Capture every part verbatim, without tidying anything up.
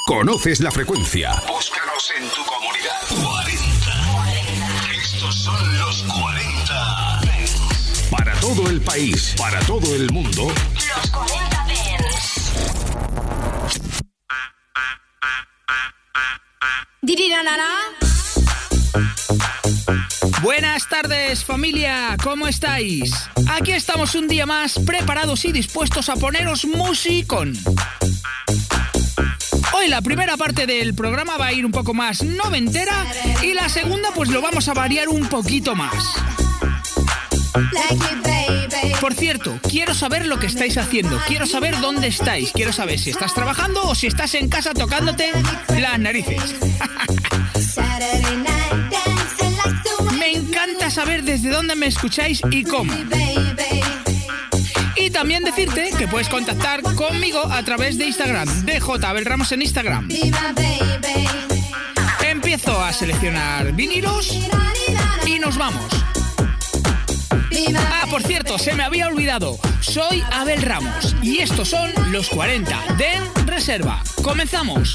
Conoces la frecuencia. Búscanos en tu comunidad. cuarenta. Estos son los cuarenta. Para todo el país, para todo el mundo. Los cuarenta Dance. Buenas tardes, familia, ¿cómo estáis? Aquí estamos un día más, preparados y dispuestos a poneros musicón. Hoy la primera parte del programa va a ir un poco más noventera y la segunda pues lo vamos a variar un poquito más. Por cierto, quiero saber lo que estáis haciendo, quiero saber dónde estáis, quiero saber si estás trabajando o si estás en casa tocándote las narices. Me encanta saber desde dónde me escucháis y cómo. Y también decirte que puedes contactar conmigo a través de Instagram, D J Abel Ramos en Instagram. Empiezo a seleccionar vinilos y nos vamos. Ah, por cierto, se me había olvidado. Soy Abel Ramos y estos son los cuarenta de Reserva. ¡Comenzamos!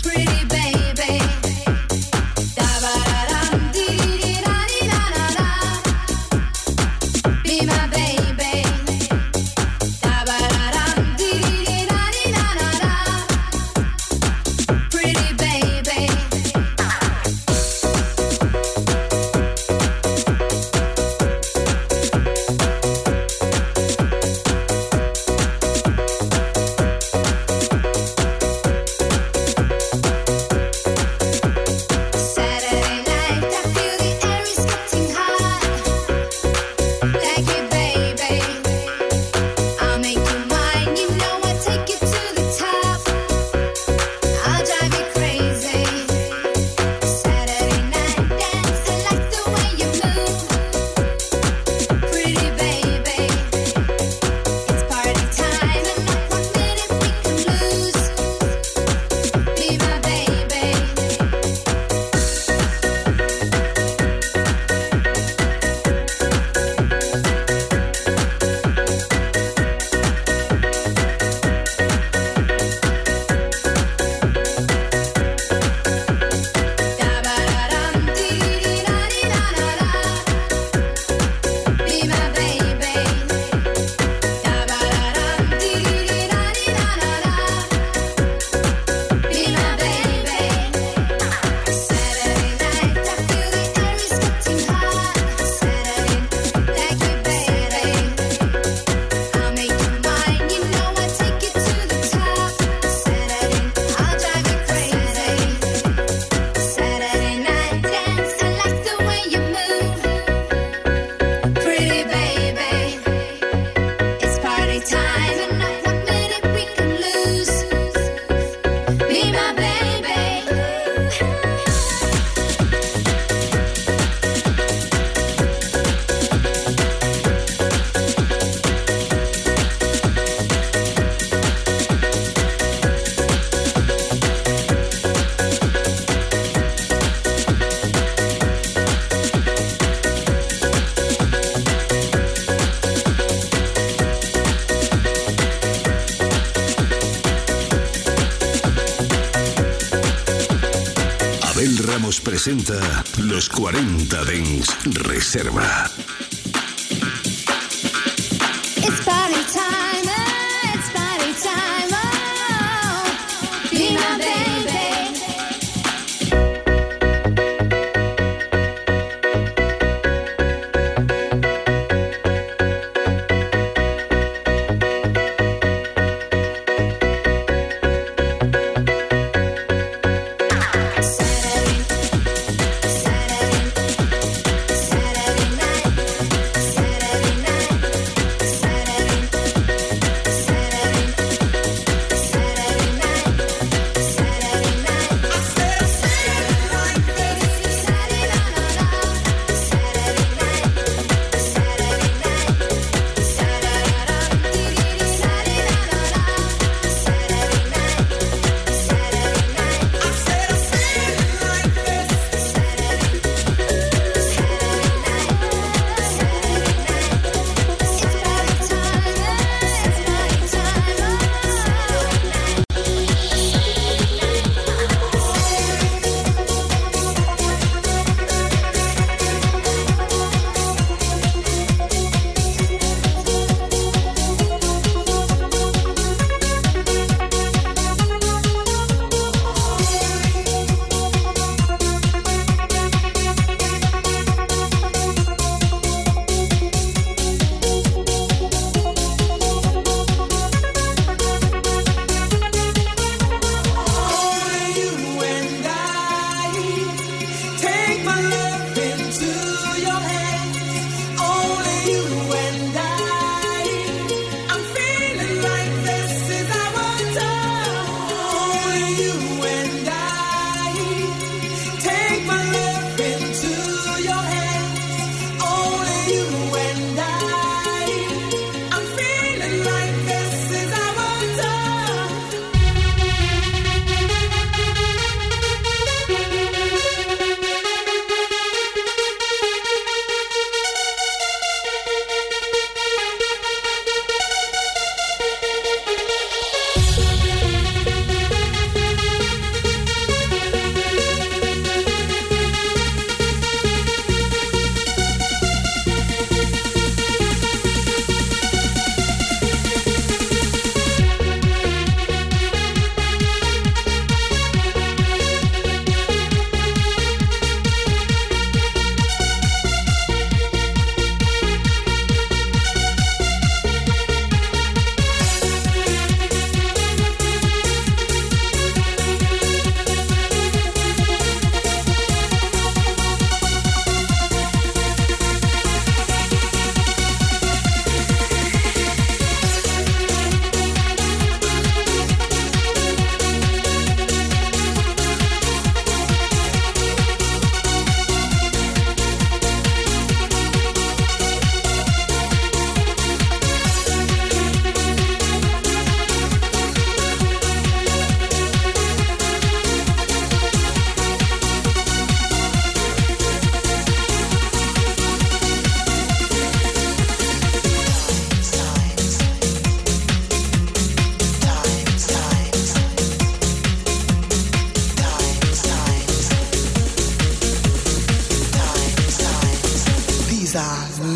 Presenta los cuarenta Dance Reserva. It's party time, oh, it's party time, oh, be my baby. Saturday night, Saturday night, Saturday night.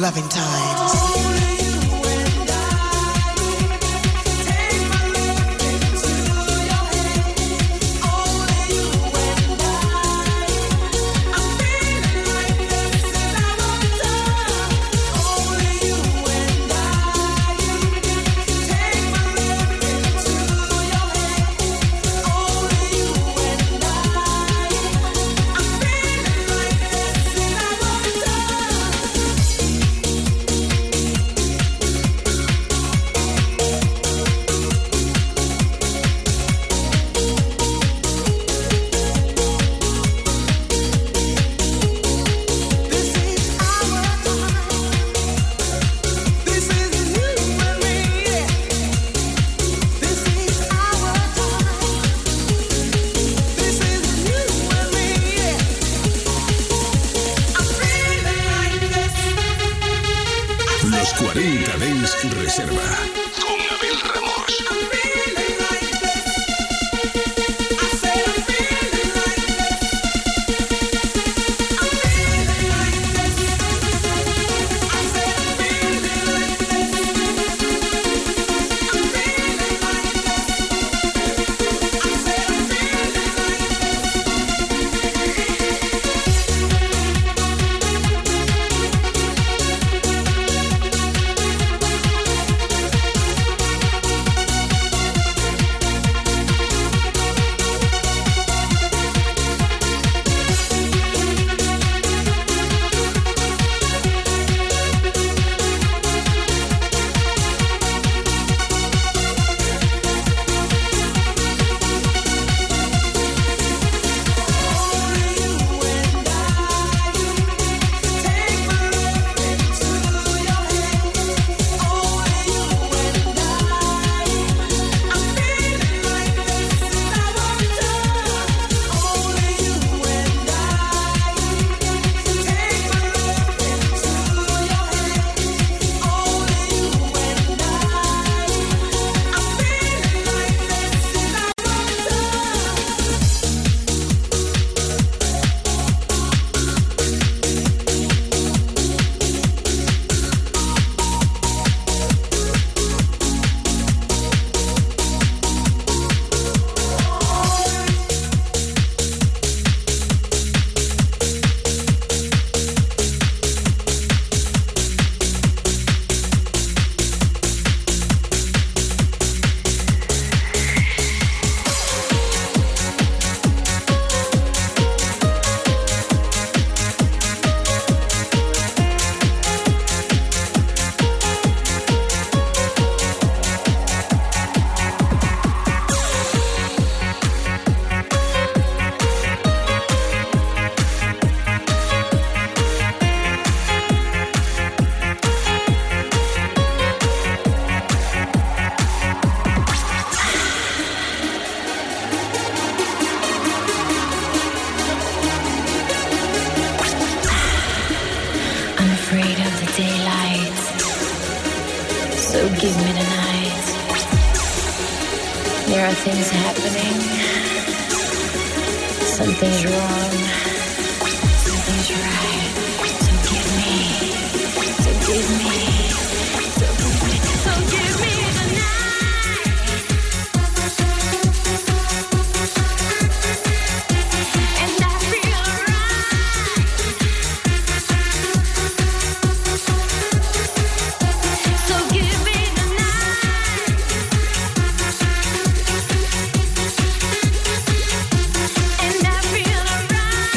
loving times. cuarenta Dance Reserva. Con Abel Ramos. Give me the night. There are things happening. Something's wrong. Something's right. So give me. So give me. So give me. So give me the night. And I feel right. So give me. And I feel alright.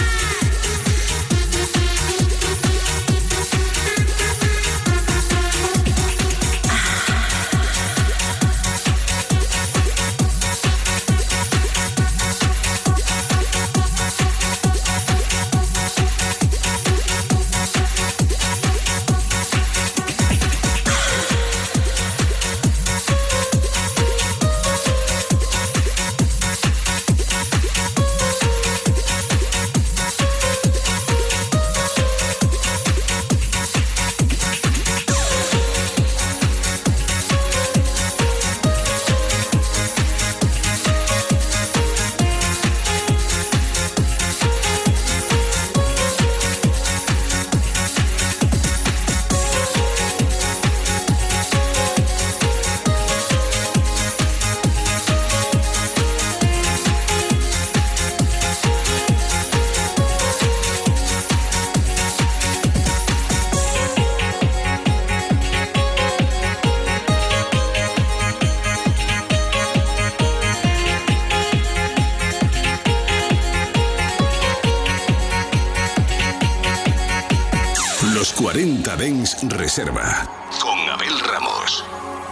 cuarenta Dance Reserva con Abel Ramos.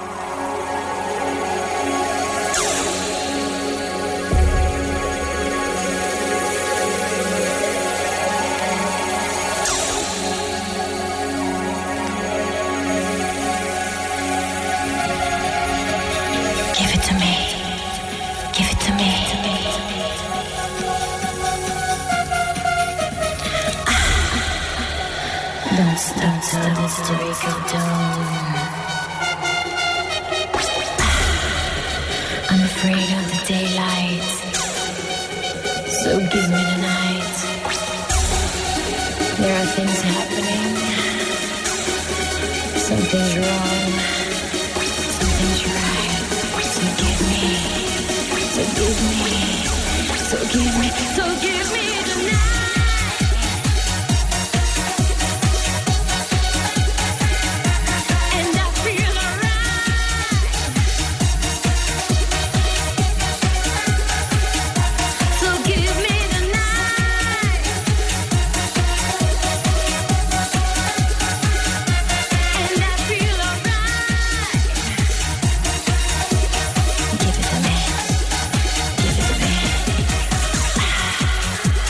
Give it to me. Give it to me. Ah. Don't stop till this to break of dawn. Ah. I'm afraid of the daylight, so give me the night. There are things happening. Something's wrong. Something's right. So give me, so give me, so give me, so give me the night. And I feel alright. So give me the night. And I feel alright. Give it to me. Give it to me.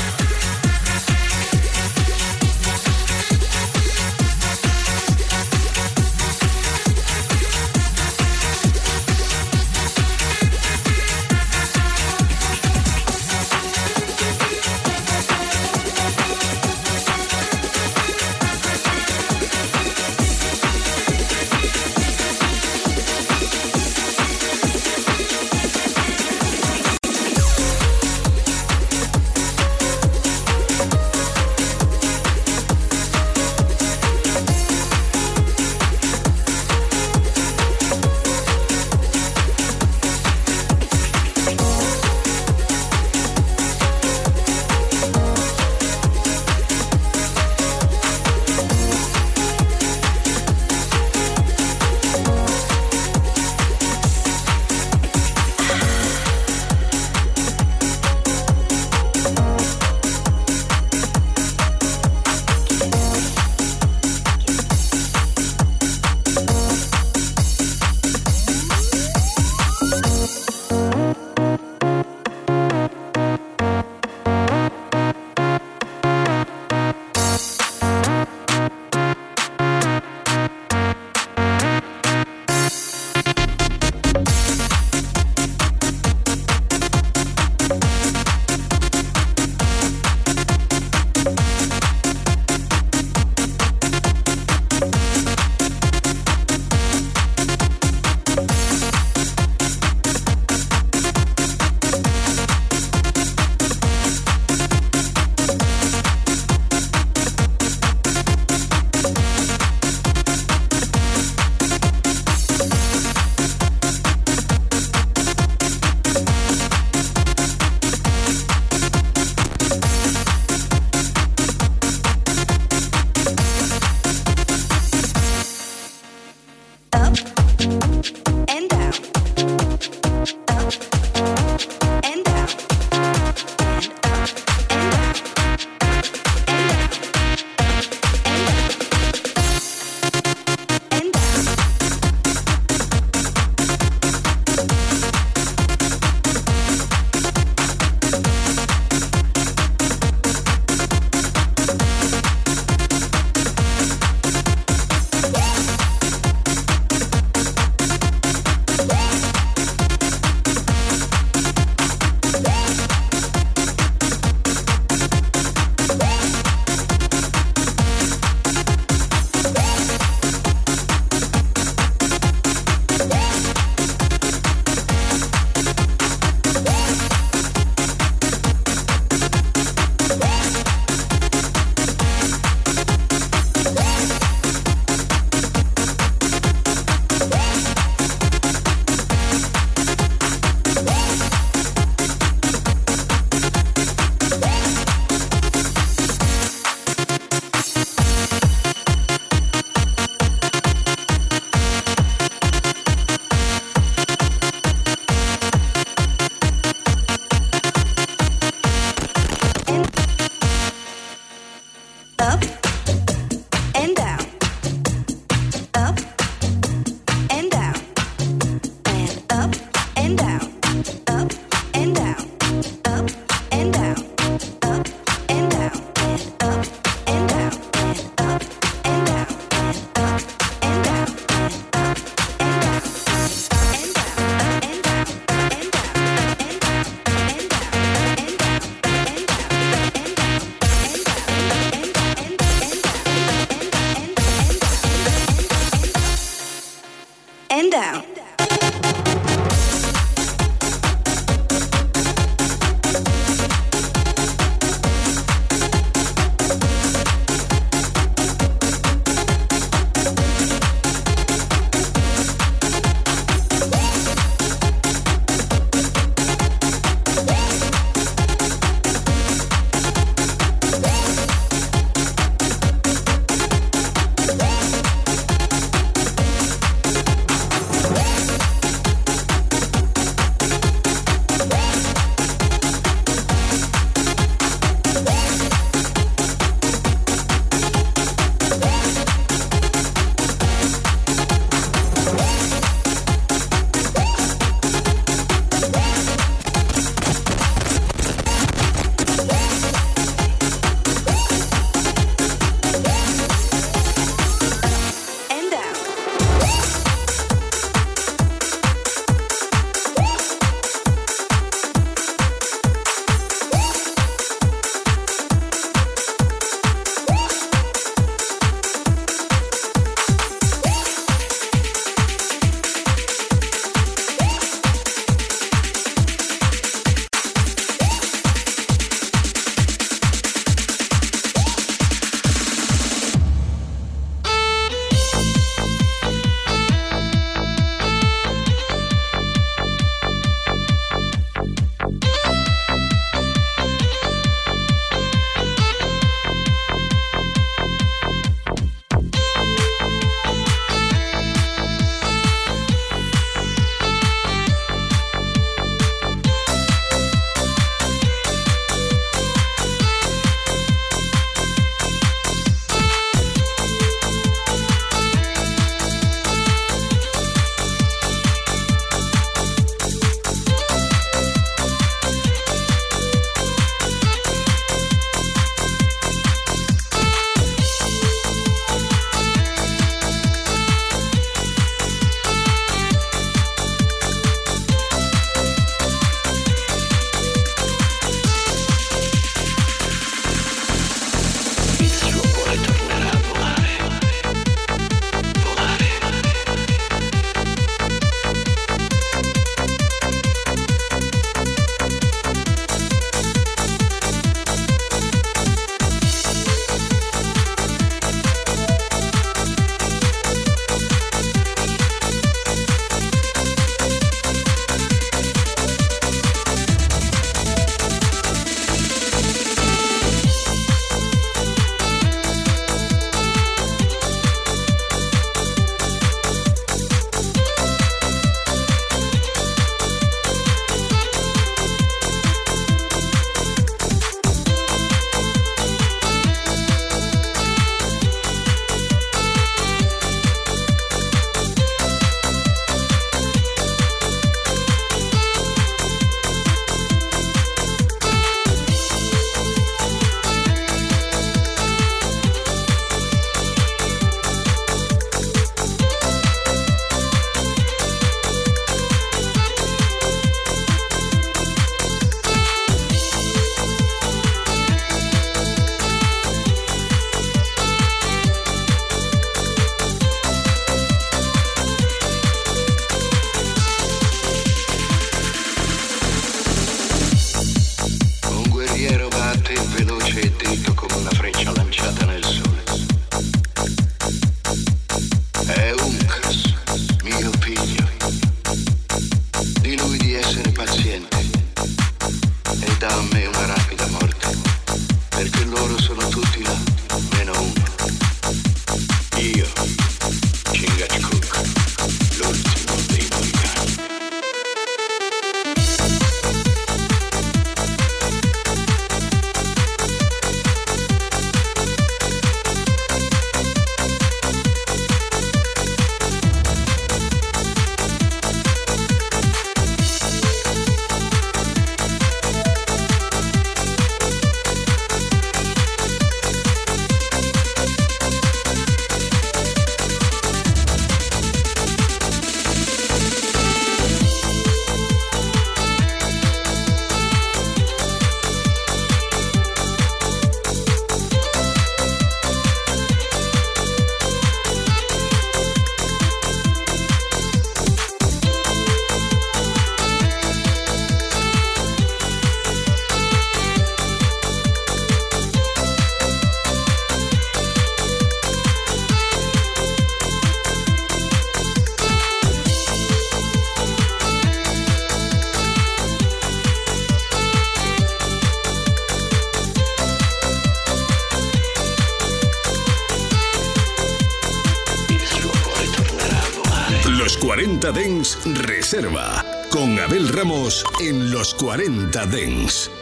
cuarenta Dance Reserva. Con Abel Ramos en los cuarenta Dance.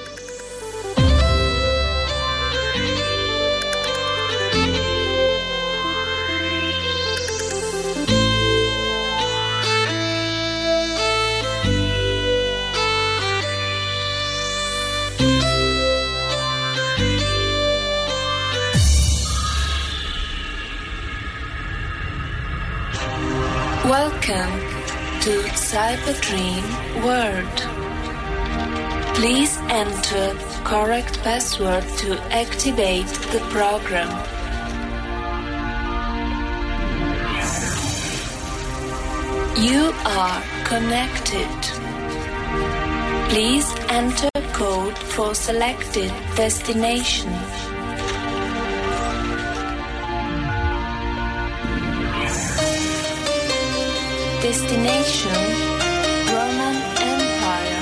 Welcome to Cyberdream World. Please enter correct password to activate the program. You are connected. Please enter code for selected destination. Destination, Roman Empire.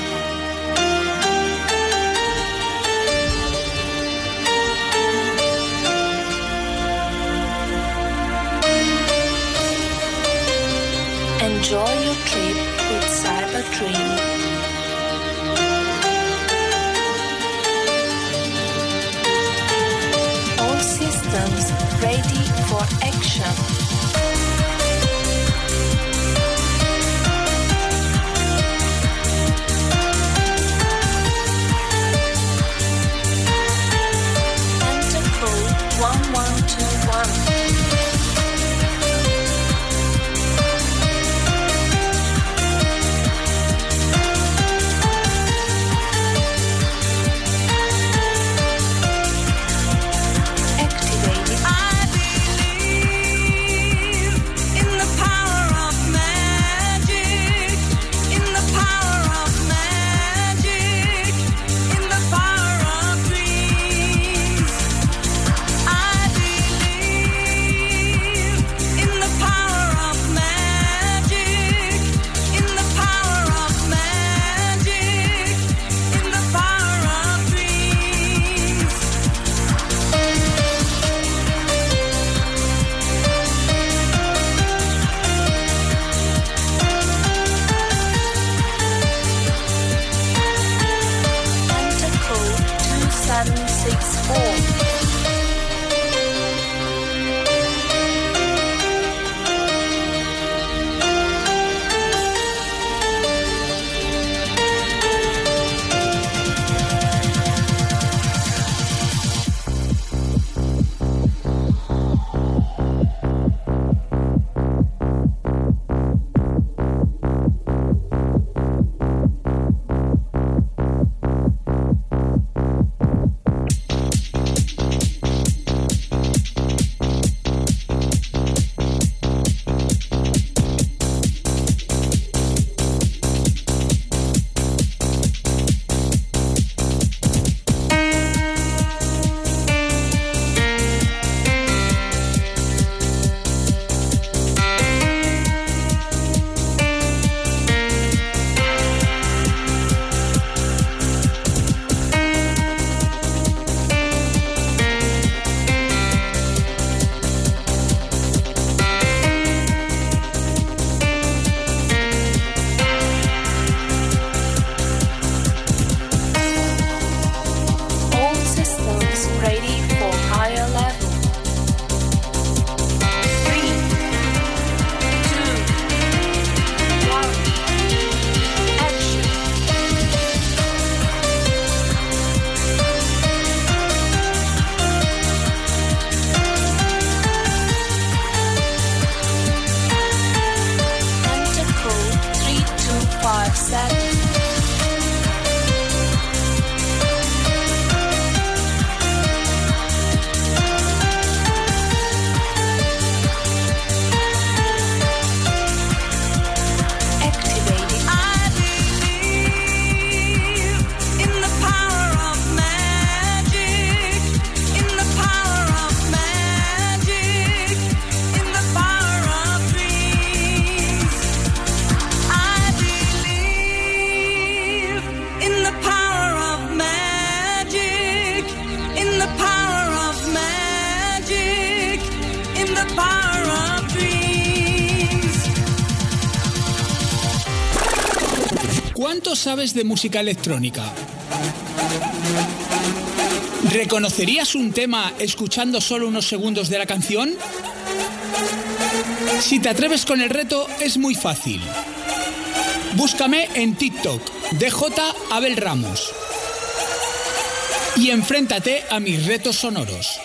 Enjoy your trip with Cyberdream. All systems ready for action. one one two one. Activated. I believe in the power of magic, in the power of magic, in the power of dreams. I believe in the power of magic, in the power of magic, in the power of dreams. Enter code two seven six four. ¿cuánto sabes de música electrónica? ¿Reconocerías un tema escuchando solo unos segundos de la canción? Si te atreves con el reto, es muy fácil. Búscame en TikTok, D J Abel Ramos. Y enfréntate a mis retos sonoros.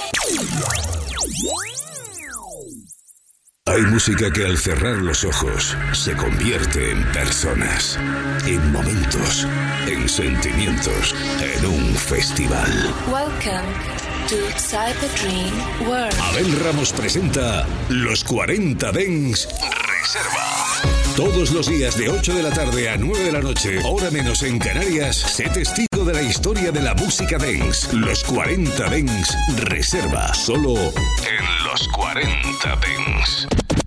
Hay música que al cerrar los ojos se convierte en personas, en momentos, en sentimientos, en un festival. Welcome to Cyber World. Abel Ramos presenta Los cuarenta Dance Reserva. Todos los días de ocho de la tarde a nueve de la noche, hora menos en Canarias, sé testigo de la historia de la música dance. Los cuarenta Dance Reserva, solo en Los cuarenta Dance.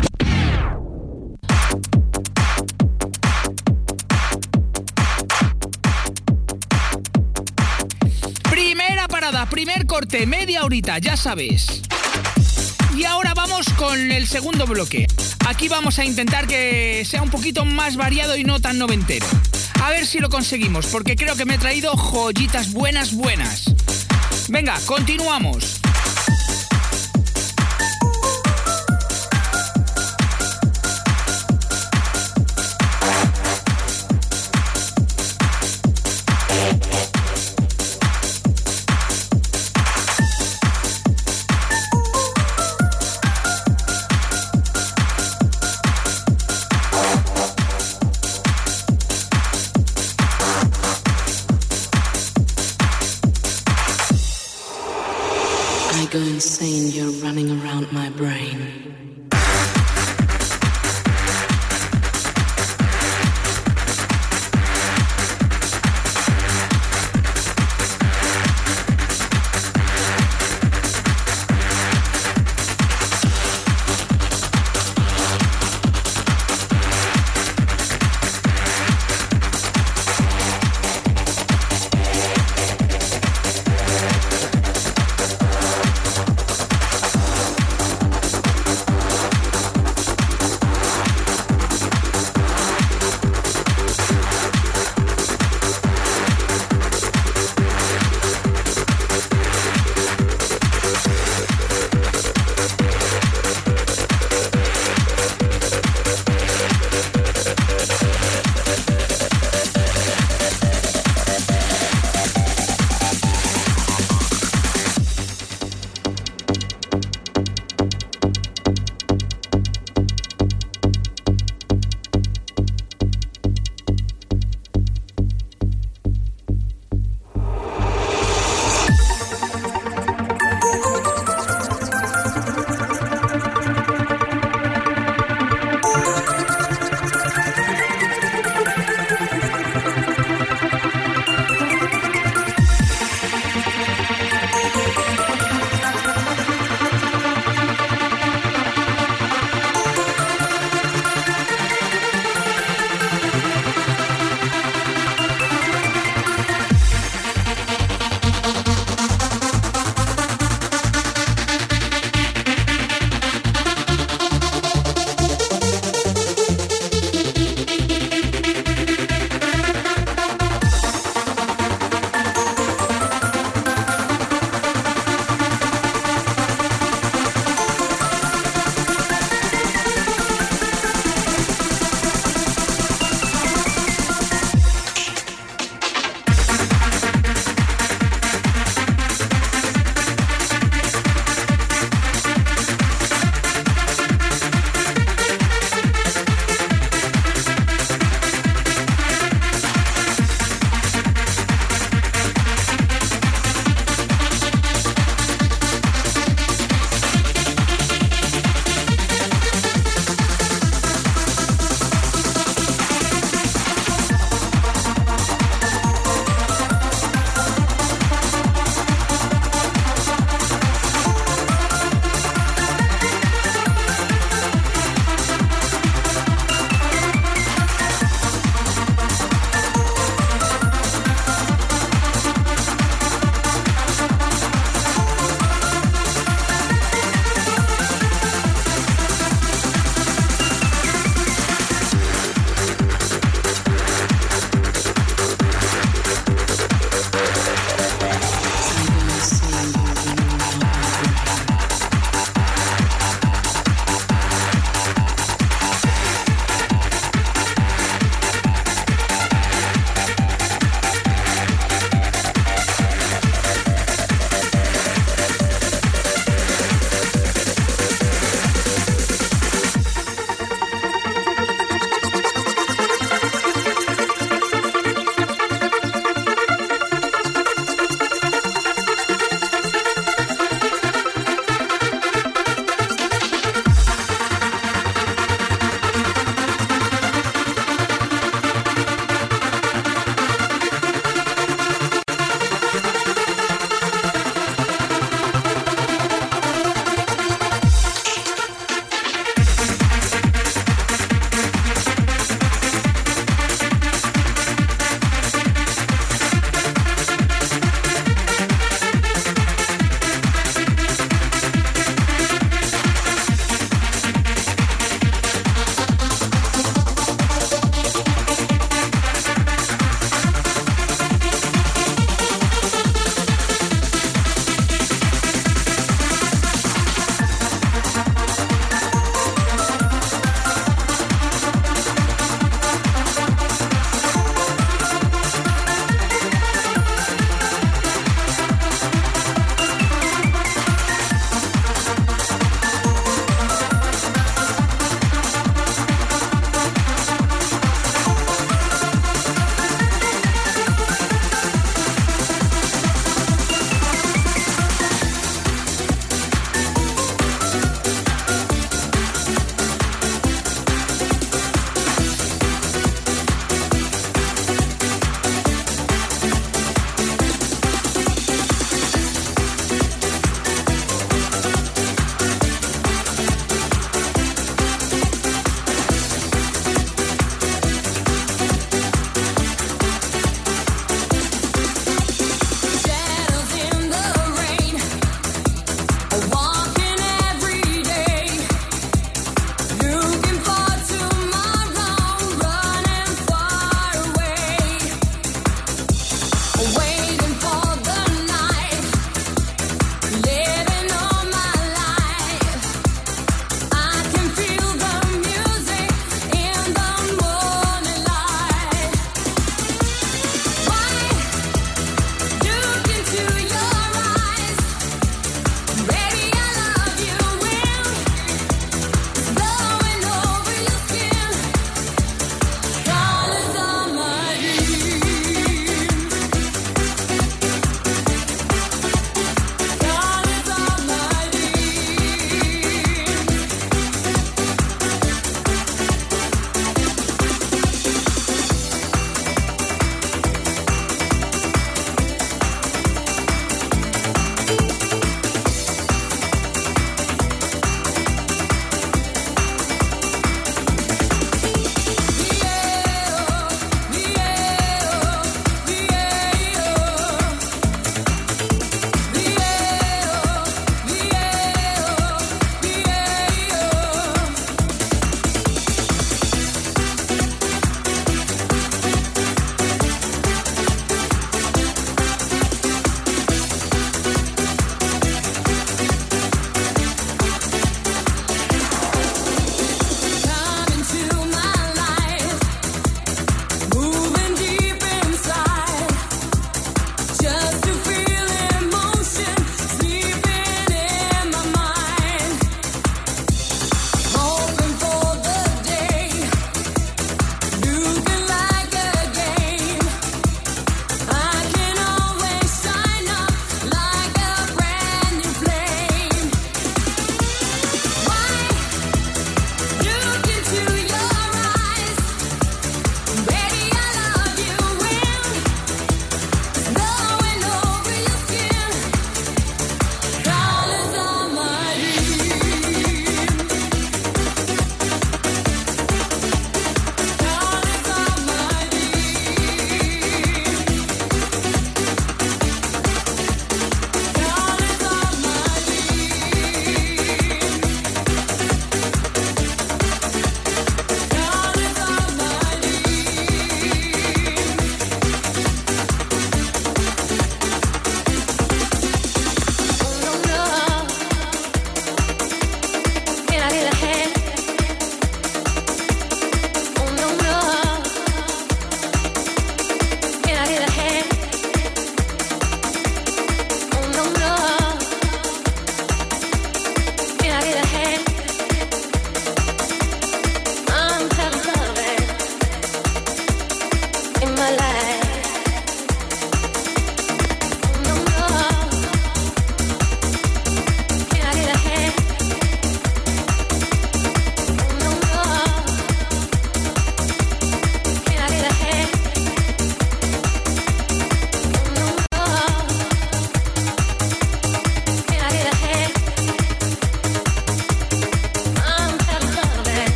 Primera parada, primer corte, media horita, ya sabes. Y ahora vamos con el segundo bloque. Aquí vamos a intentar que sea un poquito más variado y no tan noventero. A ver si lo conseguimos, porque creo que me he traído joyitas buenas, buenas. Venga, continuamos. I go insane, you're running around my brain.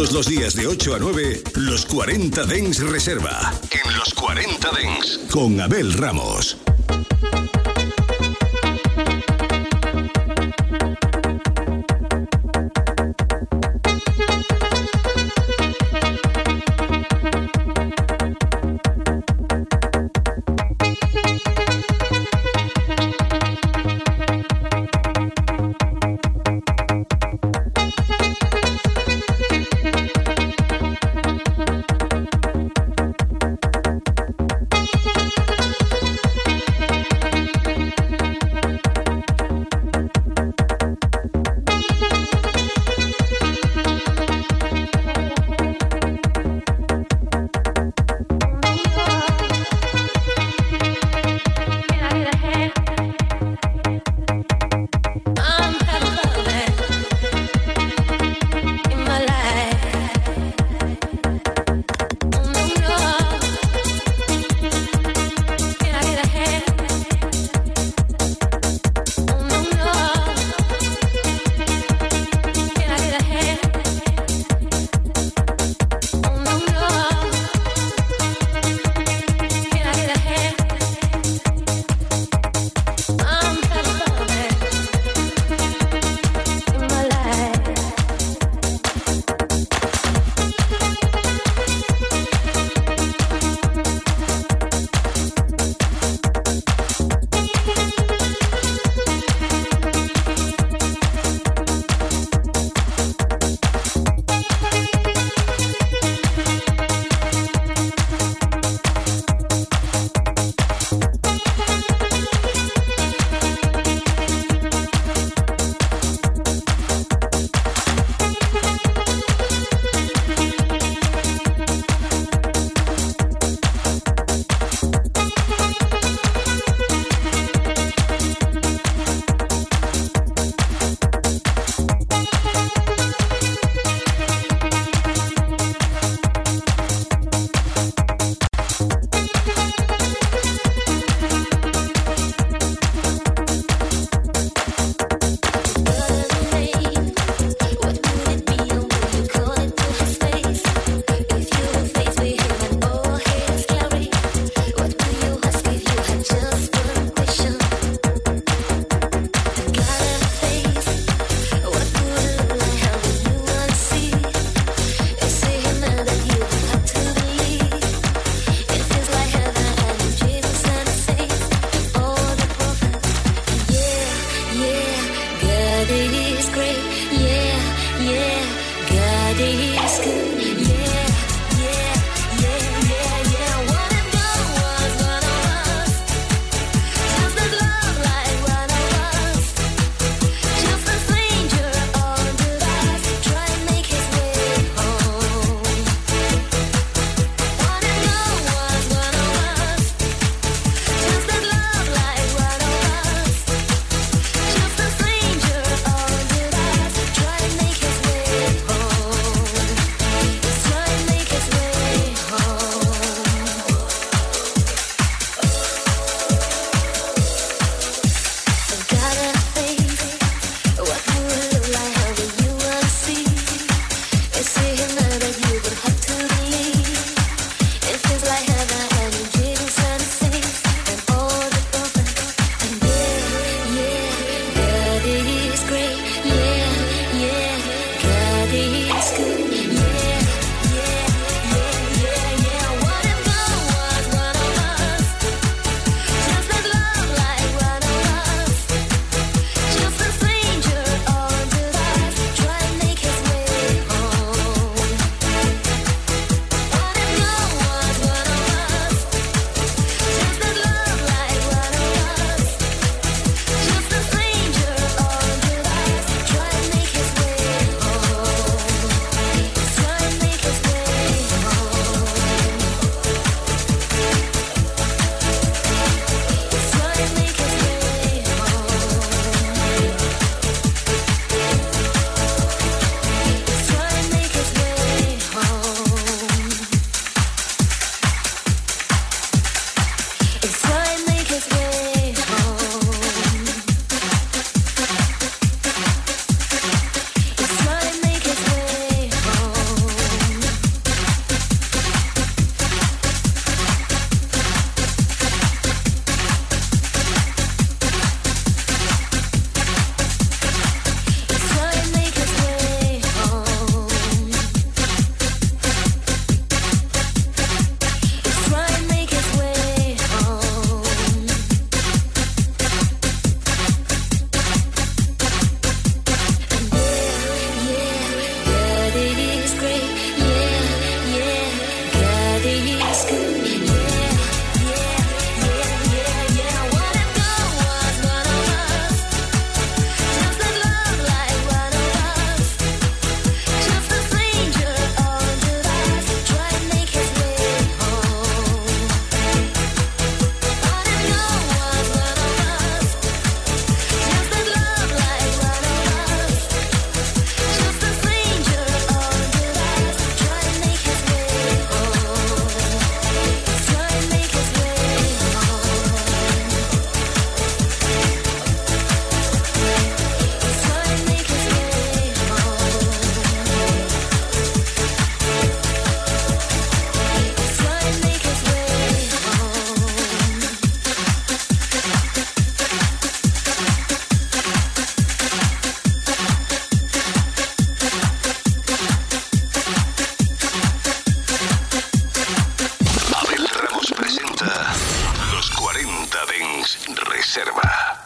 Todos los días de ocho a nueve, los cuarenta Dance Reserva. En los cuarenta Dance, con Abel Ramos. Reserva.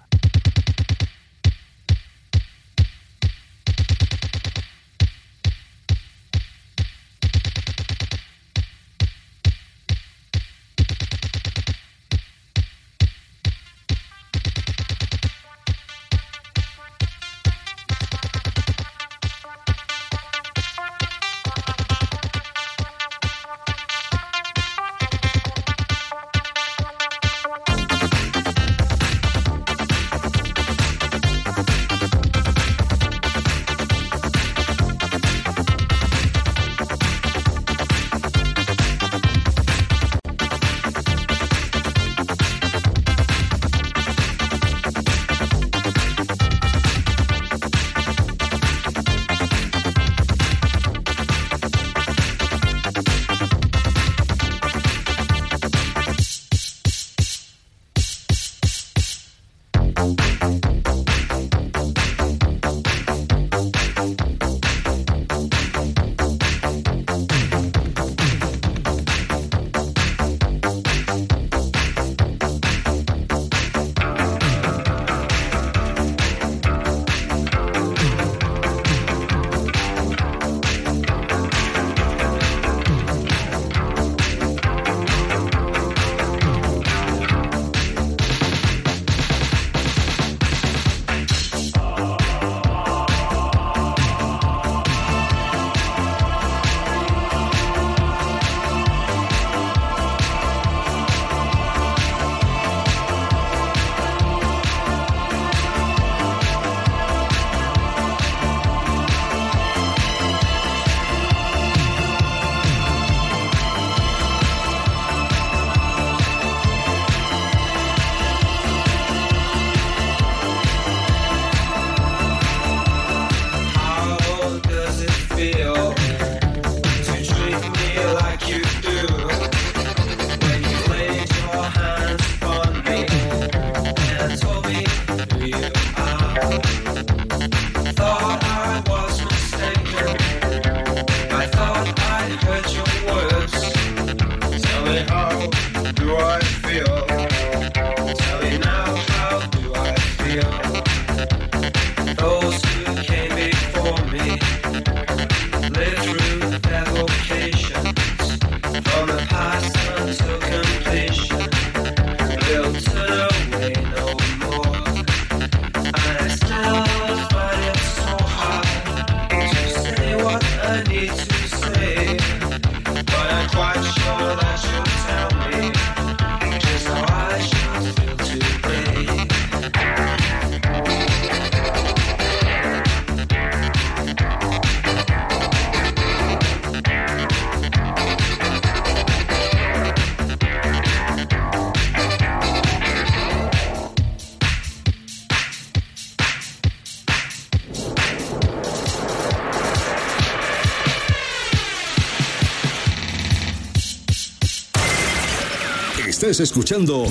Estás escuchando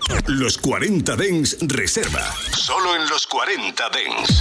Los cuarenta Dance Reserva. Solo en Los cuarenta Dance.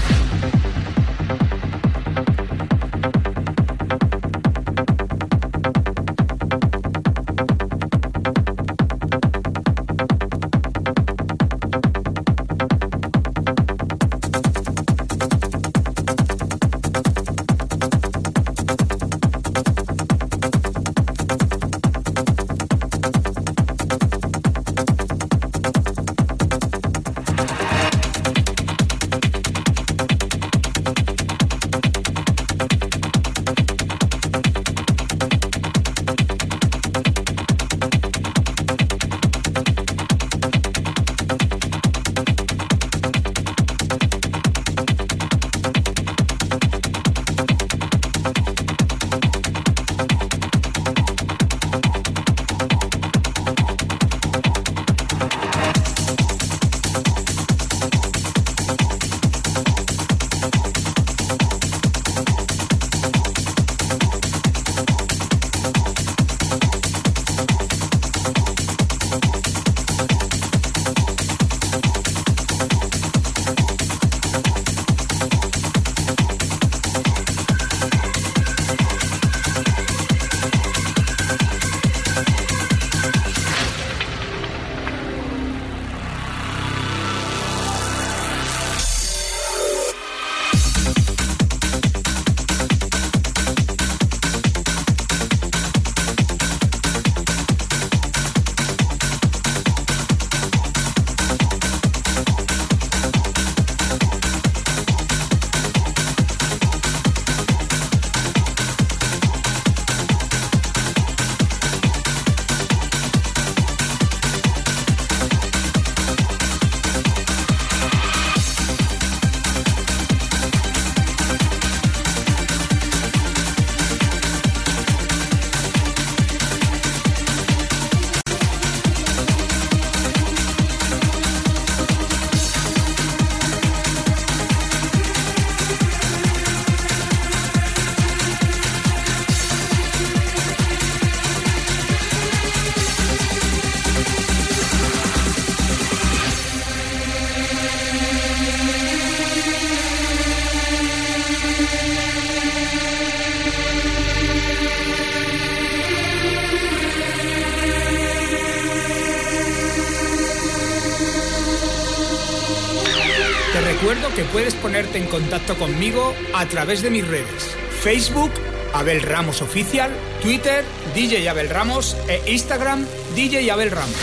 recuerdo que puedes ponerte en contacto conmigo a través de mis redes. Facebook, Abel Ramos Oficial, Twitter, D J Abel Ramos e Instagram, D J Abel Ramos.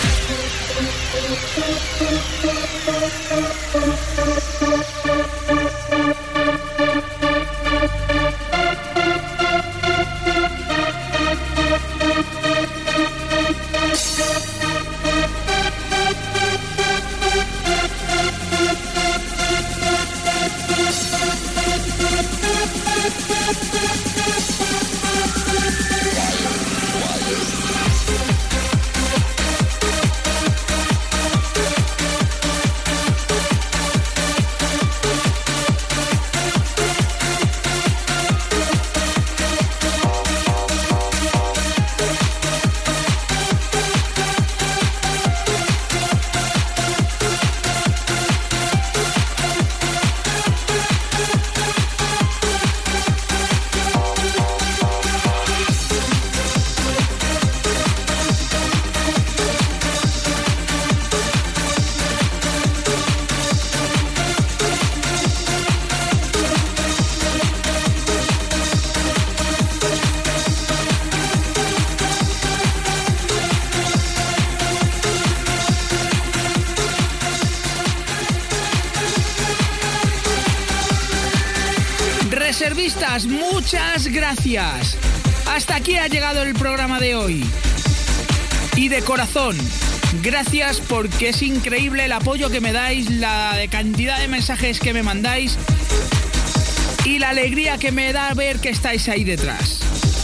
Reservistas, muchas gracias. Hasta aquí ha llegado el programa de hoy. Y de corazón, gracias porque es increíble el apoyo que me dais, la de cantidad de mensajes que me mandáis y la alegría que me da ver que estáis ahí detrás.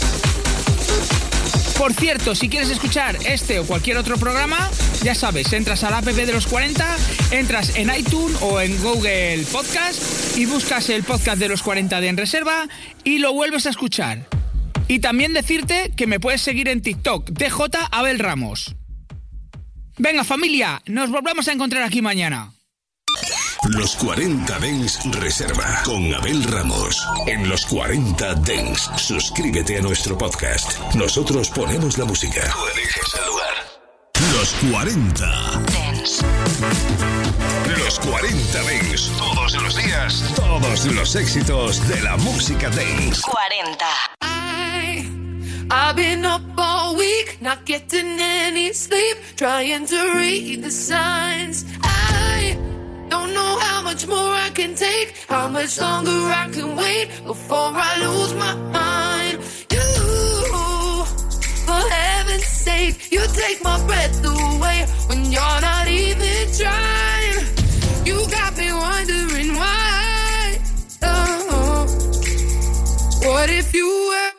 Por cierto, si quieres escuchar este o cualquier otro programa, ya sabes, entras a la app de los cuarenta, entras en iTunes o en Google Podcast y buscas el podcast de los cuarenta de En Reserva y lo vuelves a escuchar. Y también decirte que me puedes seguir en TikTok, D J Abel Ramos. Venga familia, nos volvemos a encontrar aquí mañana. Los cuarenta Dance Reserva con Abel Ramos. En Los cuarenta Dance, suscríbete a nuestro podcast. Nosotros ponemos la música. Tú eliges el lugar. Los cuarenta Dance. Los cuarenta Dance. Todos los días, todos los éxitos de la música dance. cuarenta. I, I've been up all week, not getting any sleep, trying to read the signs. I don't know how much more I can take, how much longer I can wait before I lose my mind. You, for heaven's sake, you take my breath away when you're not even trying. You got me wondering why. Oh, what if you were